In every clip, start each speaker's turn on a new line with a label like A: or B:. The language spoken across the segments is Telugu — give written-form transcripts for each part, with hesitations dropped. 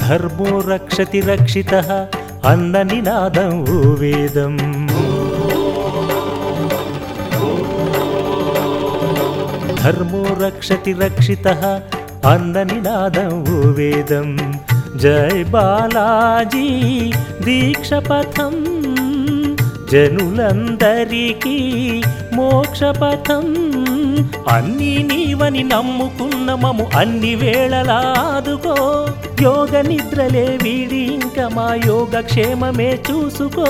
A: ధర్మో రక్షతి రక్షితః అన్న నినాదం ఓ వేదం. ధర్మో రక్షతి రక్షితః అన్న నినాదం ఓ వేదం. జై బాలాజీ దీక్షపథం జనులందరికీ మోక్షపథం. అన్నీ నీవని నమ్ముకున్న మము అన్ని వేళలాదుకో. యోగ నిద్రలే వీడి ఇంక మా యోగక్షేమమే చూసుకో.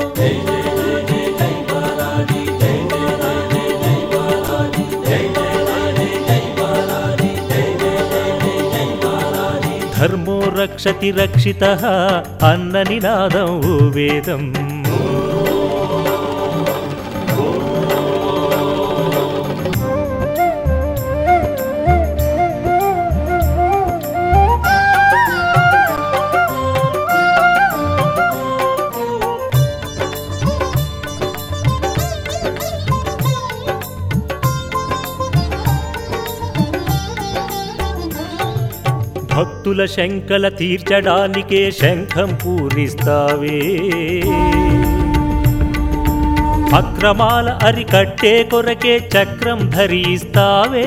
A: ధర్మో రక్షతి రక్షితః అన్న నినాదం ఓ వేదం. భక్తుల శంకల తీర్చడానికే శంఖం పూరిస్తావే. అక్రమాల అరికట్టే కొరకే చక్రం ధరిస్తావే.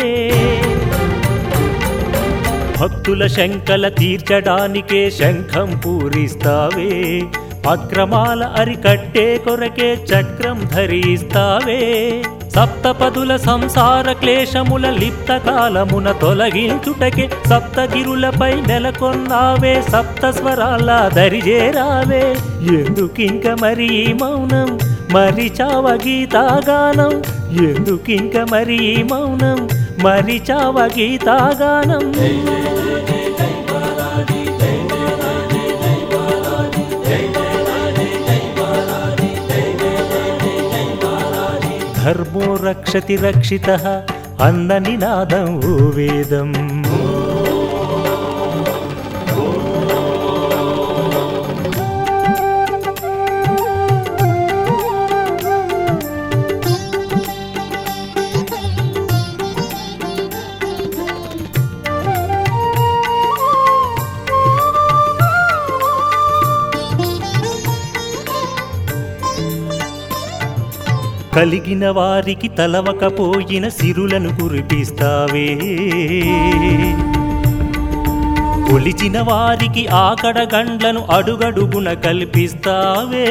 A: భక్తుల శంకల తీర్చడానికే శంఖం పూరిస్తావే. అక్రమాల అరికట్టే కొరకే చక్రం ధరిస్తావే. సప్తపదుల సంసార క్లేశముల లిప్త కాలమున తొలగించుటకే సప్తగిరులపై నెలకొన్నావే. సప్త స్వరాల దరిజేరావే. ఎందుకింక మరి ఈ మౌనం మరిచావ గీతాగానం. ఎందుకింక మరి ఈ మౌనం మరిచావ గీతాగానం. ధర్మో రక్షతి రక్షితః అన్న నినాదం ఓ వేదం. కలిగిన వారికి తలవకపోయిన సిరులను కురిపిస్తావే. కొలిచిన వారికి ఆకడ గండ్లను అడుగడుగున కల్పిస్తావే.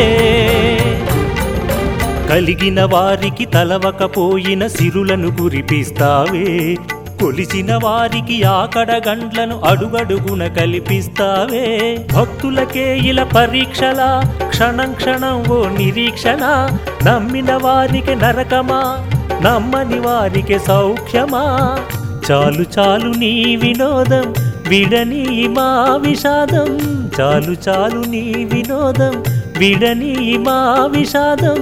A: కలిగిన వారికి తలవకపోయిన సిరులను కురిపిస్తావే. కొలిచిన వారికి ఆకడ గండ్లను అడుగడుగున కల్పిస్తావే. భక్తులకే ఇలా పరీక్షల క్షణం క్షణం ఓ నిరీక్షణ. నమ్మిన వారికి నరకమా నమ్మని వారికి సౌఖ్యమా. చాలు చాలు నీ వినోదం విడని మా విషాదం. చాలు చాలు నీ వినోదం విడని మా విషాదం.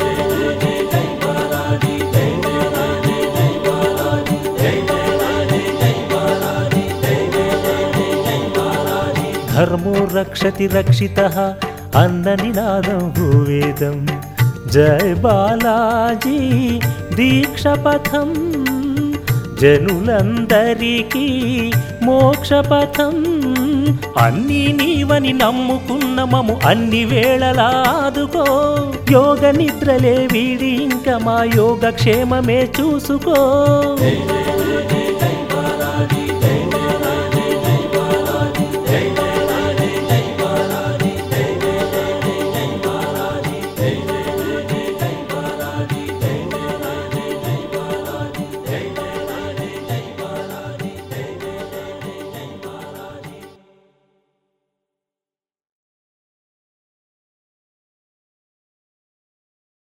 A: ధర్మో రక్షతి రక్షితః అన్న నినాదం ఓ వేదం. జై బాలాజీ దీక్షపథం జనులందరికీ మోక్షపథం. అన్నీ నీవని నమ్ముకున్న మము అన్ని వేళలాదుకో. యోగ నిద్రలే వీడి ఇంక మా యోగక్షేమమే చూసుకో.